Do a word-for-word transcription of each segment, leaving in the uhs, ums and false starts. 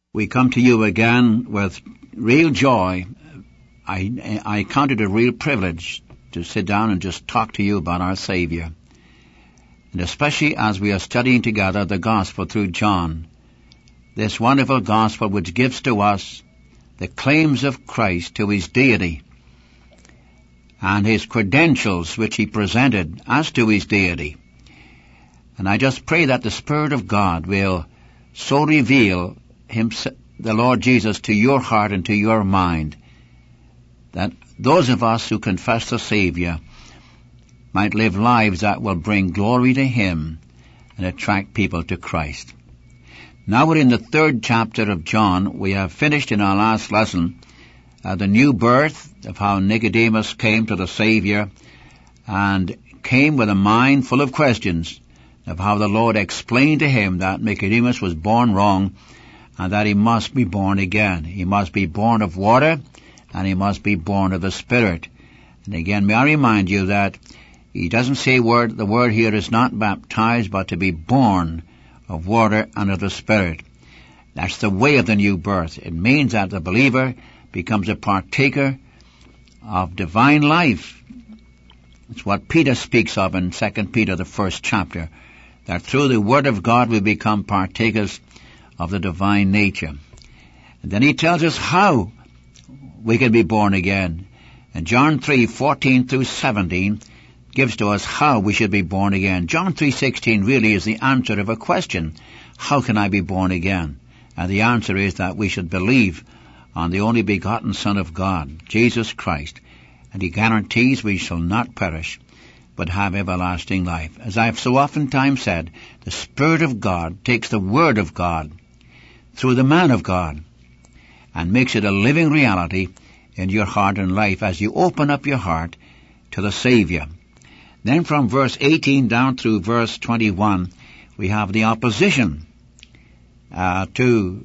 We come to you again with real joy. I, I count it a real privilege to sit down and just talk to you about our Savior. And especially as we are studying together the Gospel through John, this wonderful Gospel which gives to us the claims of Christ to his deity and his credentials which he presented as to his deity. And I just pray that the Spirit of God will so reveal himself, the Lord Jesus, to your heart and to your mind, that those of us who confess the Savior might live lives that will bring glory to him and attract people to Christ. Now we're in the third chapter of John. We have finished in our last lesson uh, the new birth of how Nicodemus came to the Savior and came with a mind full of questions of how the Lord explained to him that Nicodemus was born wrong and that he must be born again. He must be born of water and he must be born of the Spirit. And again, may I remind you that he doesn't say word, the word here is not baptized, but to be born of water and of the Spirit. That's the way of the new birth. It means that the believer becomes a partaker of divine life. It's what Peter speaks of in Second Peter, the first chapter, that through the Word of God we become partakers of the divine nature. And then he tells us how we can be born again. And John three, fourteen through seventeen gives to us how we should be born again. John three sixteen really is the answer of a question. How can I be born again? And the answer is that we should believe on the only begotten Son of God, Jesus Christ. And he guarantees we shall not perish, but have everlasting life. As I have so oftentimes said, the Spirit of God takes the Word of God through the man of God and makes it a living reality in your heart and life as you open up your heart to the Savior. Then from verse eighteen down through verse twenty-one, we have the opposition uh, to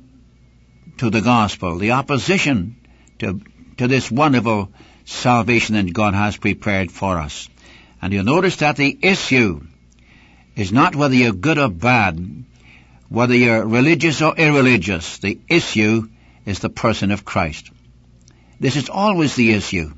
to the gospel, the opposition to to this wonderful salvation that God has prepared for us. And you'll notice that the issue is not whether you're good or bad, whether you're religious or irreligious. The issue is the person of Christ. This is always the issue.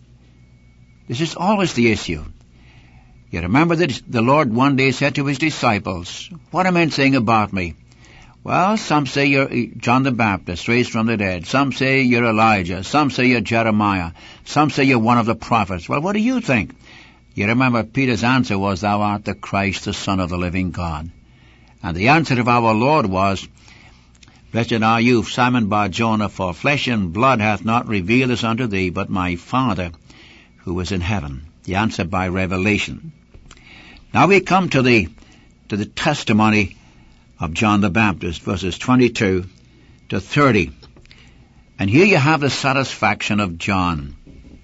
This is always the issue. You remember that the Lord one day said to his disciples, "What are men saying about me?" Well, some say you're John the Baptist, raised from the dead. Some say you're Elijah. Some say you're Jeremiah. Some say you're one of the prophets. Well, what do you think? You remember Peter's answer was, "Thou art the Christ, the Son of the living God." And the answer of our Lord was, "Blessed are you, Simon Bar-Jonah, for flesh and blood hath not revealed this unto thee, but my Father who is in heaven." The answer by revelation. Now we come to the to the testimony of John the Baptist, verses twenty-two to thirty. And here you have the satisfaction of John.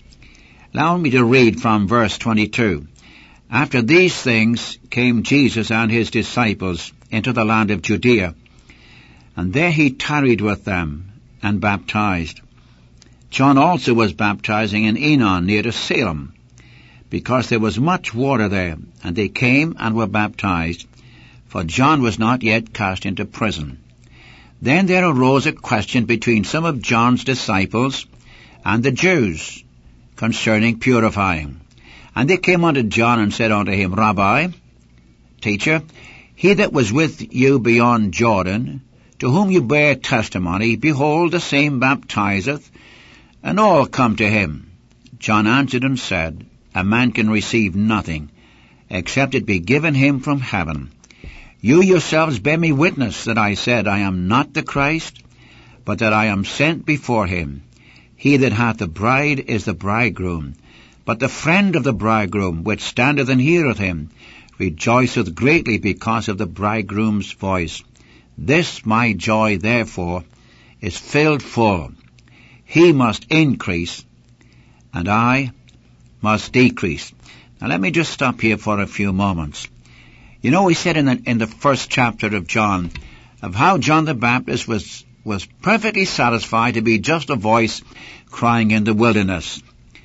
Allow me to read from verse twenty-two. After these things came Jesus and his disciples into the land of Judea, and there he tarried with them and baptized. John also was baptizing in Enon near to Salem, because there was much water there, and they came and were baptized, for John was not yet cast into prison. Then there arose a question between some of John's disciples and the Jews concerning purifying. And they came unto John and said unto him, Rabbi, teacher, he that was with you beyond Jordan, to whom you bear testimony, behold, the same baptizeth, and all come to him. John answered and said, A man can receive nothing, except it be given him from heaven. You yourselves bear me witness that I said, I am not the Christ, but that I am sent before him. He that hath the bride is the bridegroom. But the friend of the bridegroom, which standeth and heareth him, rejoiceth greatly because of the bridegroom's voice. This my joy, therefore, is filled full. He must increase, and I must decrease. Now let me just stop here for a few moments. You know, we said in the, in the first chapter of John, of how John the Baptist was, was perfectly satisfied to be just a voice crying in the wilderness.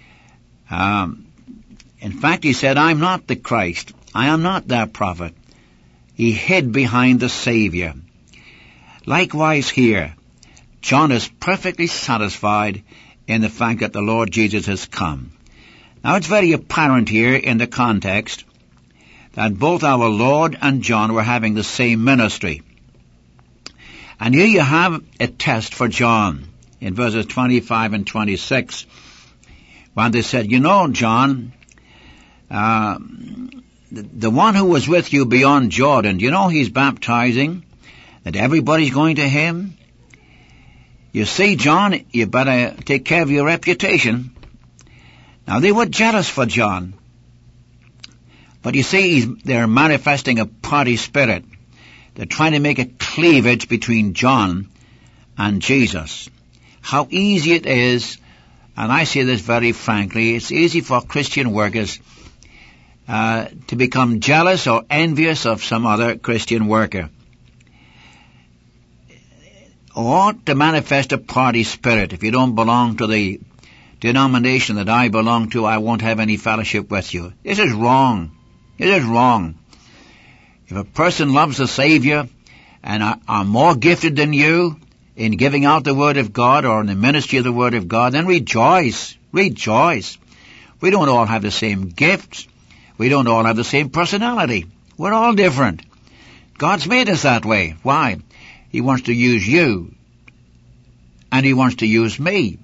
Um, in fact, he said, I'm not the Christ. I am not that prophet. He hid behind the Savior. Likewise here, John is perfectly satisfied in the fact that the Lord Jesus has come. Now it's very apparent here in the context that both our Lord and John were having the same ministry. And here you have a test for John in verses twenty-five and twenty-six, when they said, you know, John, uh, the, the one who was with you beyond Jordan, you know he's baptizing, that everybody's going to him? You see, John, you better take care of your reputation. Now, they were jealous for John. But you see, he's, they're manifesting a party spirit. They're trying to make a cleavage between John and Jesus. How easy it is, and I say this very frankly, it's easy for Christian workers uh, to become jealous or envious of some other Christian worker, or to manifest a party spirit. If you don't belong to the denomination that I belong to, I won't have any fellowship with you. This is wrong. It is wrong. If a person loves the Savior and are, are more gifted than you in giving out the Word of God or in the ministry of the Word of God, then rejoice. Rejoice. We don't all have the same gifts. We don't all have the same personality. We're all different. God's made us that way. Why? He wants to use you, and He wants to use me.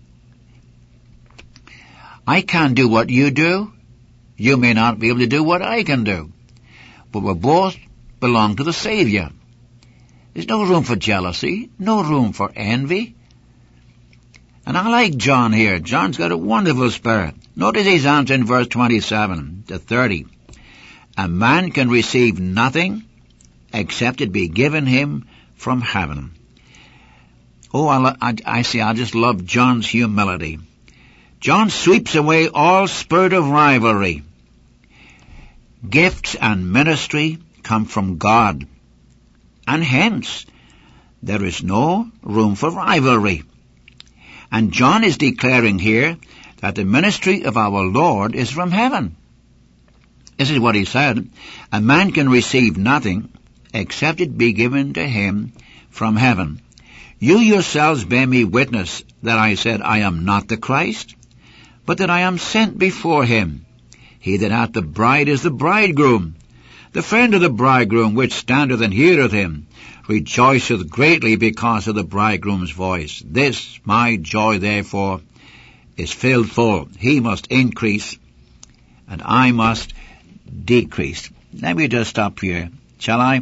I can't do what you do. You may not be able to do what I can do. But we both belong to the Savior. There's no room for jealousy, no room for envy. And I like John here. John's got a wonderful spirit. Notice his answer in verse twenty-seven to thirty. A man can receive nothing except it be given him from heaven. Oh, I, I, I see, I just love John's humility. John sweeps away all spirit of rivalry. Gifts and ministry come from God, and hence there is no room for rivalry. And John is declaring here that the ministry of our Lord is from heaven. This is what he said. A man can receive nothing except it be given to him from heaven. You yourselves bear me witness that I said, I am not the Christ, but that I am sent before him. He that hath the bride is the bridegroom. The friend of the bridegroom, which standeth and heareth him, rejoiceth greatly because of the bridegroom's voice. This my joy, therefore, is filled full. He must increase, and I must decrease. Let me just stop here, shall I?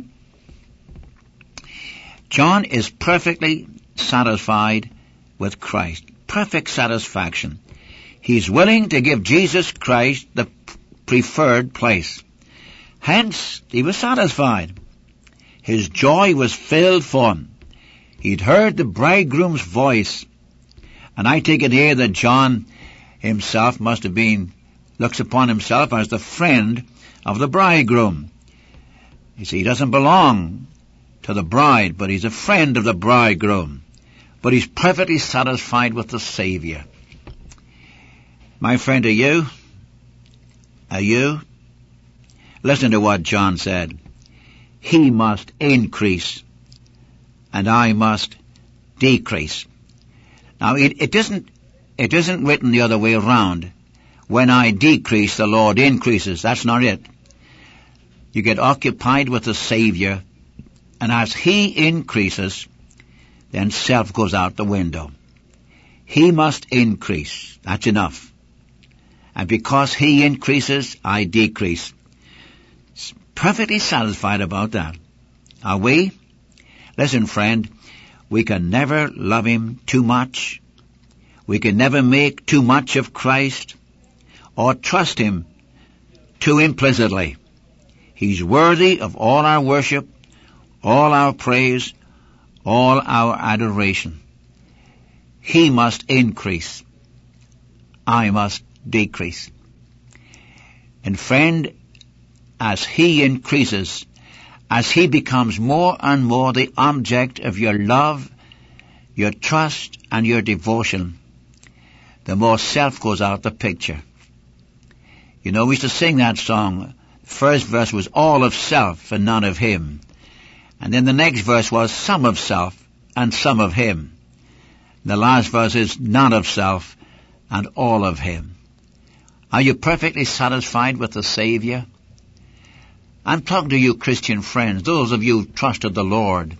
John is perfectly satisfied with Christ. Perfect satisfaction. He's willing to give Jesus Christ the preferred place. Hence, he was satisfied. His joy was filled for him. He'd heard the bridegroom's voice. And I take it here that John himself must have been, looks upon himself as the friend of the bridegroom. You see, he doesn't belong to the bride, but he's a friend of the bridegroom. But he's perfectly satisfied with the Savior. My friend, are you? Are you? Listen to what John said. He must increase, and I must decrease. Now, it, it isn't, it isn't written the other way around. When I decrease, the Lord increases. That's not it. You get occupied with the Savior, and as He increases, then self goes out the window. He must increase. That's enough. And because He increases, I decrease. Perfectly satisfied about that. Are we? Listen, friend, we can never love Him too much. We can never make too much of Christ or trust Him too implicitly. He's worthy of all our worship, all our praise, all our adoration. He must increase. I must decrease. And friend, as He increases, as He becomes more and more the object of your love, your trust, and your devotion, the more self goes out the picture. You know, we used to sing that song. The first verse was all of self and none of Him. And then the next verse was some of self and some of him. The last verse is none of self and all of him. Are you perfectly satisfied with the Savior? I'm talking to you Christian friends, those of you who trusted the Lord.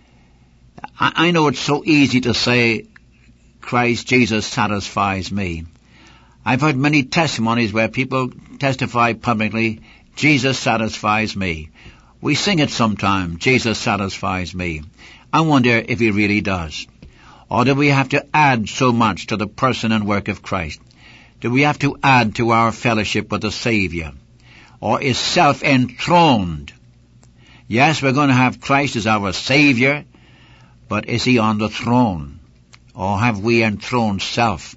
I, I know it's so easy to say, Christ Jesus satisfies me. I've heard many testimonies where people testify publicly, Jesus satisfies me. We sing it sometime, Jesus satisfies me. I wonder if he really does. Or do we have to add so much to the person and work of Christ? Do we have to add to our fellowship with the Savior? Or is self enthroned? Yes, we're going to have Christ as our Savior, but is he on the throne? Or have we enthroned self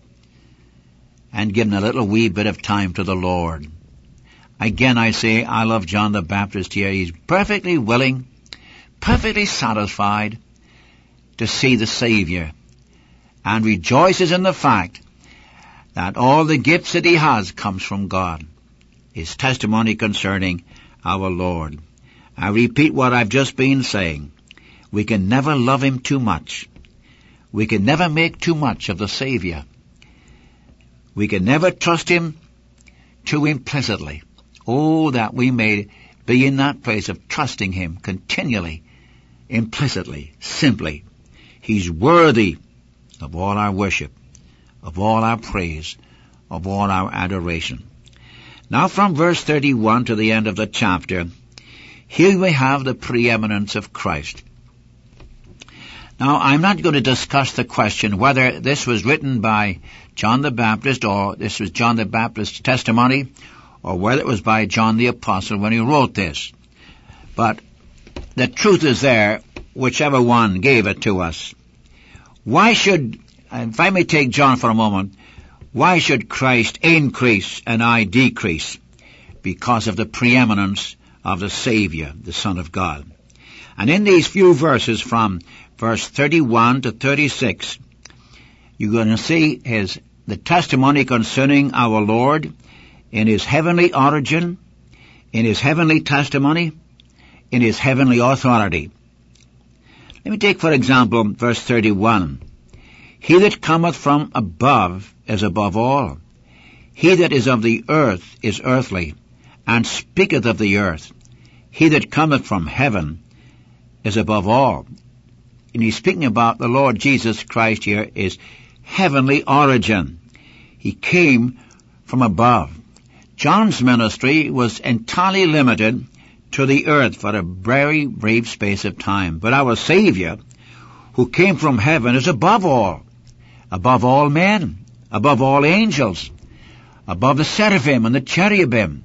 and given a little wee bit of time to the Lord? Again, I say, I love John the Baptist here. He's perfectly willing, perfectly satisfied to see the Savior, and rejoices in the fact that all the gifts that he has comes from God. His testimony concerning our Lord. I repeat what I've just been saying. We can never love him too much. We can never make too much of the Savior. We can never trust him too implicitly. Oh, that we may be in that place of trusting him continually, implicitly, simply. He's worthy of all our worship, of all our praise, of all our adoration. Now from verse thirty-one to the end of the chapter, here we have the preeminence of Christ. Now, I'm not going to discuss the question whether this was written by John the Baptist or this was John the Baptist's testimony or whether it was by John the Apostle when he wrote this. But the truth is there, whichever one gave it to us. Why should, if I may take John for a moment, why should Christ increase and I decrease? Because of the preeminence of the Savior, the Son of God. And in these few verses from verse thirty-one to thirty-six, you're going to see his the testimony concerning our Lord in his heavenly origin, in his heavenly testimony, in his heavenly authority. Let me take, for example, verse thirty-one. He that cometh from above is above all. He that is of the earth is earthly, and speaketh of the earth. He that cometh from heaven is above all. And he's speaking about the Lord Jesus Christ here, is heavenly origin. He came from above. John's ministry was entirely limited to the earth for a very brief space of time. But our Savior, who came from heaven, is above all. Above all men, above all angels, above the seraphim and the cherubim.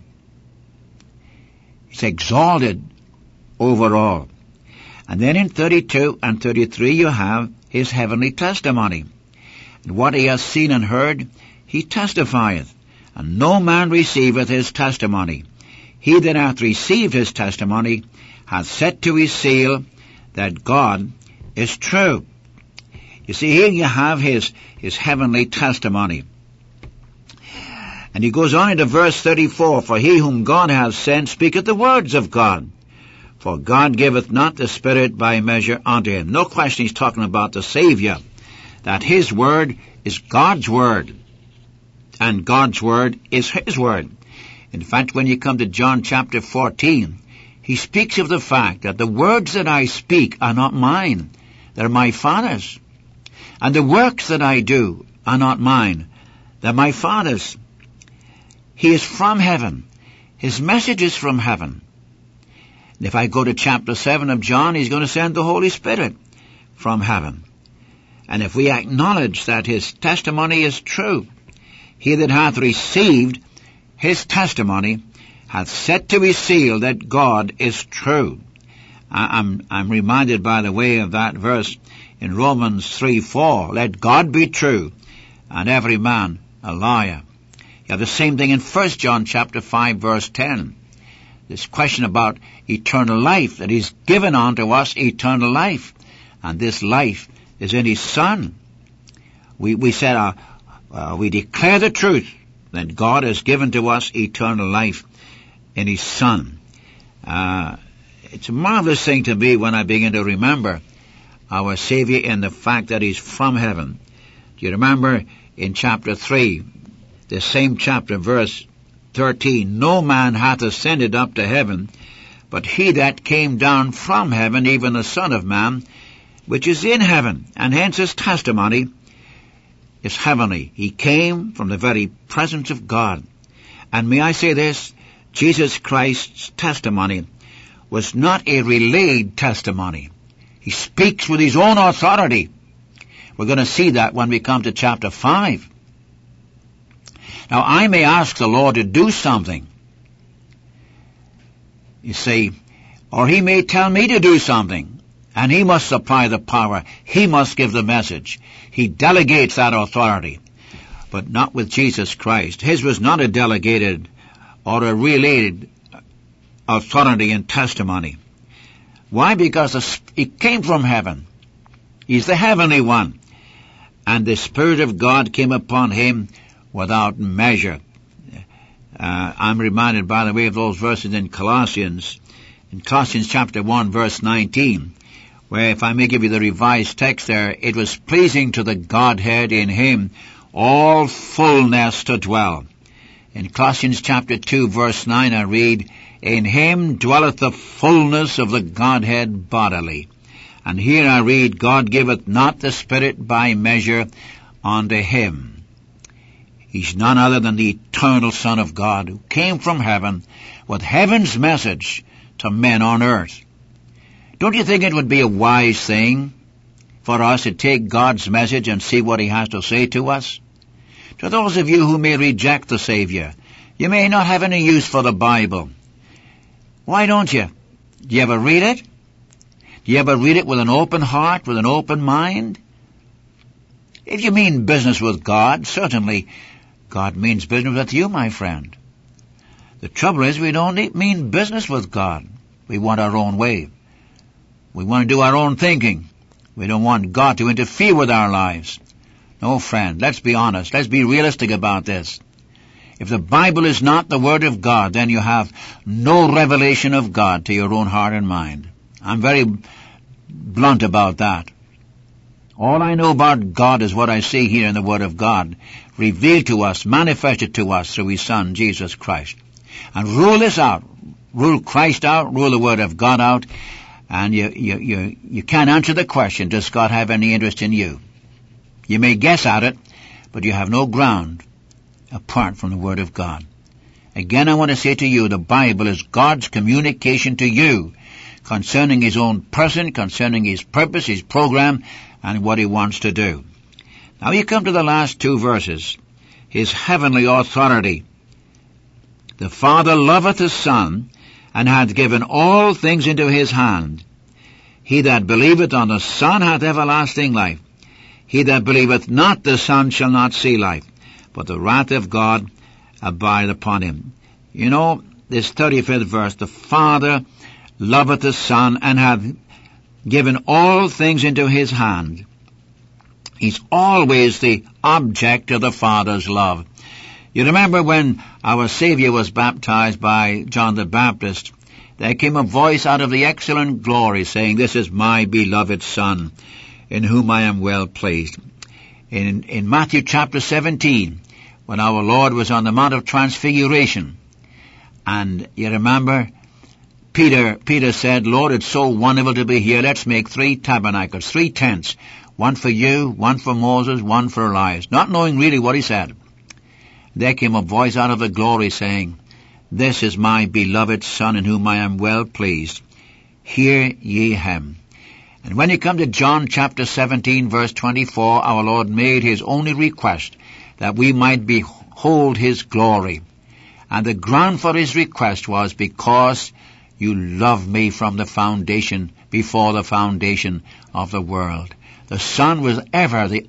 He's exalted over all. And then in thirty-two and thirty-three you have his heavenly testimony. And what he has seen and heard, he testifieth. And no man receiveth his testimony. He that hath received his testimony hath set to his seal that God is true. You see, here you have his, his heavenly testimony. And he goes on into verse thirty-four, For he whom God hath sent speaketh the words of God. For God giveth not the Spirit by measure unto him. No question he's talking about the Savior, that his word is God's word, and God's word is his word. In fact, when you come to John chapter fourteen, he speaks of the fact that the words that I speak are not mine, they're my Father's. And the works that I do are not mine, they're my Father's. He is from heaven. His message is from heaven. And if I go to chapter seven of John, he's going to send the Holy Spirit from heaven. And if we acknowledge that his testimony is true, he that hath received his testimony hath set to his seal that God is true. I, I'm, I'm reminded, by the way, of that verse in Romans three four, Let God be true, and every man a liar. You have the same thing in First John chapter five verse ten. This question about eternal life, that he's given unto us eternal life. And this life is in his Son. We, we said, uh, uh, we declare the truth that God has given to us eternal life in his Son. Uh, it's a marvelous thing to me when I begin to remember our Savior in the fact that He's from heaven. Do you remember in chapter three, the same chapter, verse thirteen, no man hath ascended up to heaven, but he that came down from heaven, even the Son of Man, which is in heaven. And hence his testimony is heavenly. He came from the very presence of God. And may I say this, Jesus Christ's testimony was not a relayed testimony. He speaks with his own authority. We're going to see that when we come to chapter five. Now, I may ask the Lord to do something, you see, or He may tell me to do something, and He must supply the power. He must give the message. He delegates that authority, but not with Jesus Christ. His was not a delegated or a relayed authority and testimony. Why? Because He came from heaven. He's the heavenly one. And the Spirit of God came upon Him without measure. Uh, I'm reminded, by the way, of those verses in Colossians, in Colossians chapter one, verse nineteen, where, if I may give you the revised text there, it was pleasing to the Godhead in Him all fullness to dwell. In Colossians chapter two, verse nine, I read, in Him dwelleth the fullness of the Godhead bodily. And here I read, God giveth not the Spirit by measure unto Him. He's none other than the eternal Son of God, who came from heaven with heaven's message to men on earth. Don't you think it would be a wise thing for us to take God's message and see what He has to say to us? To those of you who may reject the Savior, you may not have any use for the Bible. Why don't you? Do you ever read it? Do you ever read it with an open heart, with an open mind? If you mean business with God, certainly God means business with you, my friend. The trouble is, we don't mean business with God. We want our own way. We want to do our own thinking. We don't want God to interfere with our lives. No, friend, let's be honest. Let's be realistic about this. If the Bible is not the Word of God, then you have no revelation of God to your own heart and mind. I'm very blunt about that. All I know about God is what I see here in the Word of God, revealed to us, manifested to us through His Son, Jesus Christ. And rule this out. Rule Christ out, rule the Word of God out, and you, you, you, you can't answer the question, does God have any interest in you? You may guess at it, but you have no ground apart from the Word of God. Again, I want to say to you, the Bible is God's communication to you concerning His own person, concerning His purpose, His program, and what He wants to do. Now you come to the last two verses. His heavenly authority. The Father loveth His Son, and hath given all things into His hand. He that believeth on the Son hath everlasting life. He that believeth not the Son shall not see life, but the wrath of God abide upon him. You know, this thirty-fifth verse, the Father loveth the Son, and hath given all things into His hand. He's always the object of the Father's love. You remember when our Savior was baptized by John the Baptist, there came a voice out of the excellent glory saying, this is my beloved Son, in whom I am well pleased. In, in Matthew chapter seventeen, when our Lord was on the Mount of Transfiguration, and you remember, Peter, Peter said, Lord, it's so wonderful to be here. Let's make three tabernacles, three tents, one for you, one for Moses, one for Elias, not knowing really what he said. There came a voice out of the glory saying, this is my beloved Son, in whom I am well pleased. Hear ye him. And when you come to John chapter seventeen, verse twenty-four, our Lord made His only request that we might behold His glory. And the ground for His request was, because you loved me from the foundation, before the foundation of the world. The Son was ever the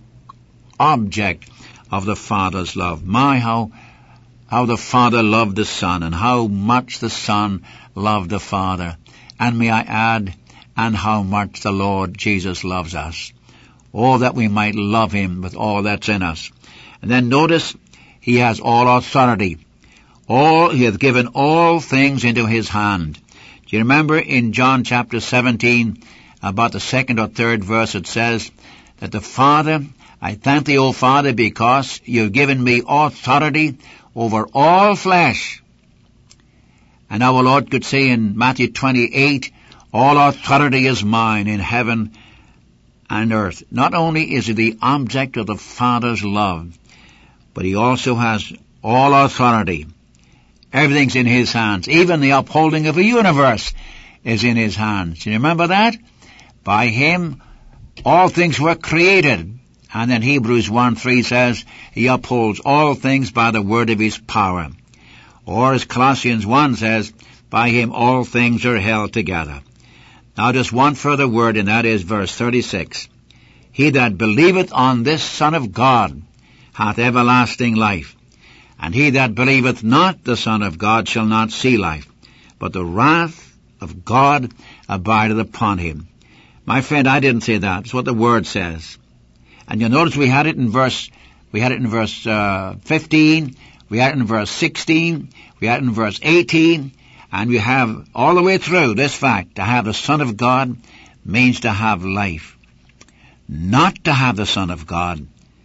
object of the Father's love. My, how, how the Father loved the Son, and how much the Son loved the Father. And may I add, and how much the Lord Jesus loves us. Oh, that we might love Him with all that's in us. And then notice, He has all authority. All, He hath given all things into His hand. Do you remember in John chapter seventeen, about the second or third verse, it says that the Father, I thank thee, O Father, because you've given me authority over all flesh. And our Lord could say in Matthew twenty-eight, all authority is mine in heaven and earth. Not only is he the object of the Father's love, but he also has all authority. Everything's in his hands. Even the upholding of the universe is in his hands. Do you remember that? By him, all things were created. And then Hebrews one three says, he upholds all things by the word of his power. Or as Colossians one says, by him all things are held together. Now just one further word, and that is verse thirty-six. He that believeth on this Son of God hath everlasting life. And he that believeth not the Son of God shall not see life, but the wrath of God abideth upon him. My friend, I didn't say that. It's what the Word says. And you'll notice we had it in verse, we had it in verse uh, fifteen, we had it in verse sixteen, we had it in verse eighteen, and we have all the way through this fact. To have the Son of God means to have life. Not to have the Son of God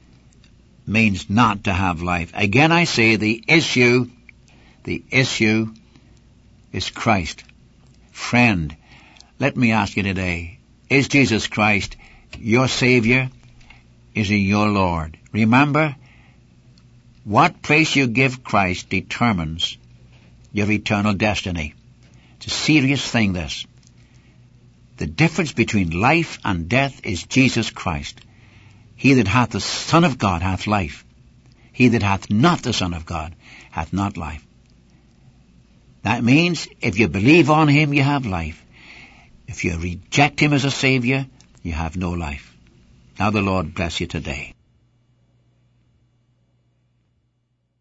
means not to have life. Again I say, the issue, the issue is Christ. Friend, let me ask you today, is Jesus Christ your Savior? Is he your Lord? Remember, what place you give Christ determines your eternal destiny. It's a serious thing, this. The difference between life and death is Jesus Christ. He that hath the Son of God hath life. He that hath not the Son of God hath not life. That means if you believe on him, you have life. If you reject him as a Savior, you have no life. Now the Lord bless you today.